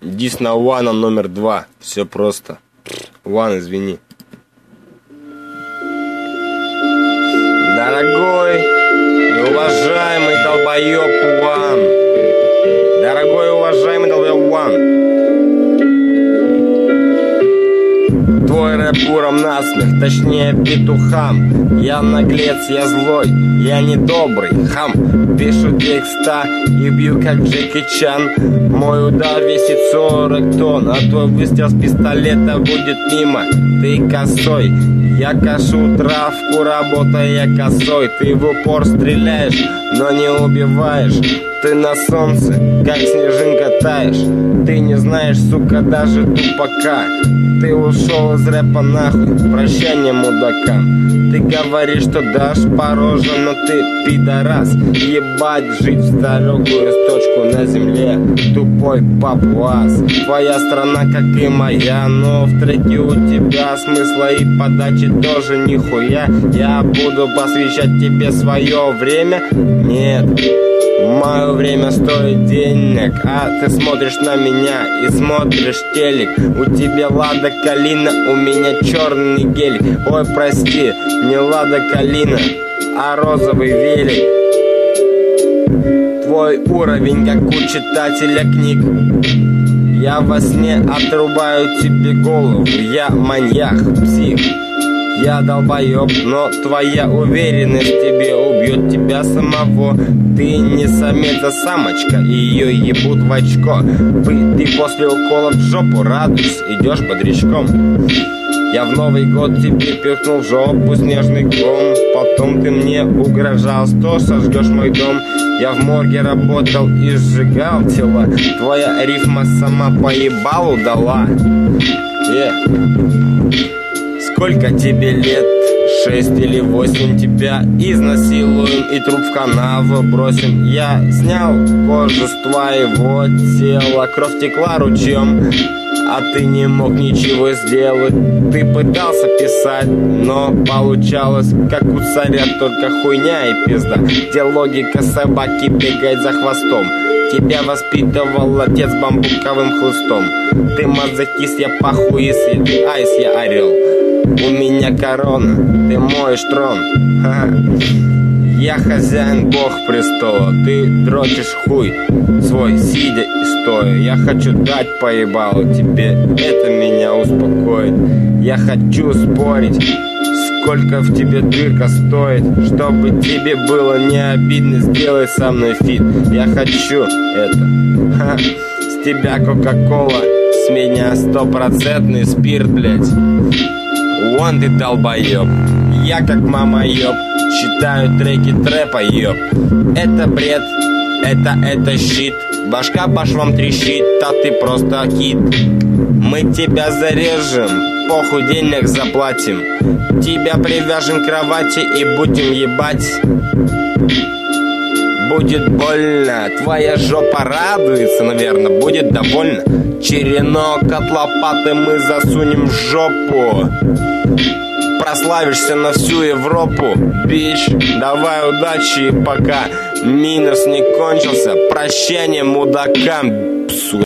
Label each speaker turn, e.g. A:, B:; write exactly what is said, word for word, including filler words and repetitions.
A: Дис на Уана номер два. Все просто. Уан, извини. Дорогой и уважаемый долбоеб Уан. Дорогой и уважаемый долбоеб Уан. Твой рэп уром насмех, точнее петухам. Я наглец, я злой, я недобрый хам. Пишу текста и бью как Джеки Чан. Мой удар весит сорок тонн, а твой выстрел с пистолета будет мимо. Ты косой, я кошу травку, работая косой. Ты в упор стреляешь, но не убиваешь. Ты на солнце, как снежинка таешь. Ты не знаешь, сука, даже тупака. Ты ушел из рэпа нахуй, прощание мудакам. Ты говоришь, что дашь по роже, но ты пидорас. Ебать, жить в далекую точку на земле, тупой папуас. Твоя страна, как и моя, но в треке у тебя смысла и подачи тоже нихуя. Я буду посвящать тебе свое время? Нет. Мое время стоит денег, а ты смотришь на меня и смотришь телек. У тебя Лада Калина, у меня черный гелик. Ой, прости, не Лада Калина, а розовый велик. Твой уровень, как у читателя книг. Я во сне отрубаю тебе голову. Я маньяк, псих. Я долбоеб, но твоя уверенность тебе убьет тебя самого. Ты не самец, а самочка, и ее ебут в очко. Ты после укола в жопу радуешься, идешь бодрячком. Я в Новый год тебе пихнул в жопу снежный ком. Потом ты мне угрожал, что сожгешь мой дом. Я в морге работал и сжигал тела. Твоя рифма сама поебалу дала. Yeah. Сколько тебе лет? Шесть или восемь. Тебя изнасилуем и труп в канаву бросим. Я снял кожу с твоего тела. Кровь текла ручьем, а ты не мог ничего сделать. Ты пытался писать, но получалось как у царя, только хуйня и пизда. Где логика собаки бегает за хвостом? Тебя воспитывал отец бамбуковым хлыстом. Ты мазохист, я похуист, ты айс, я орел. У меня корона, ты моешь трон. Ха-ха. Я хозяин, бог престола. Ты дрочишь хуй свой, сидя и стоя. Я хочу дать поебалу тебе, это меня успокоит. Я хочу спорить, сколько в тебе дырка стоит. Чтобы тебе было не обидно, сделай со мной фит. Я хочу это. Ха. С тебя кока-кола, с меня стопроцентный спирт, блять. Вон ты долбоеб, я как мама ёб, читаю треки трэпа ёб. Это бред, это, это щит, башка по швам трещит, а ты просто кит. Мы тебя зарежем, похуй денег заплатим. Тебя привяжем к кровати и будем ебать. Будет больно, твоя жопа радуется, наверное, будет довольна. Черенок от лопаты мы засунем в жопу. Прославишься на всю Европу, бич. Давай удачи, пока минус не кончился. Прощание мудакам, псу.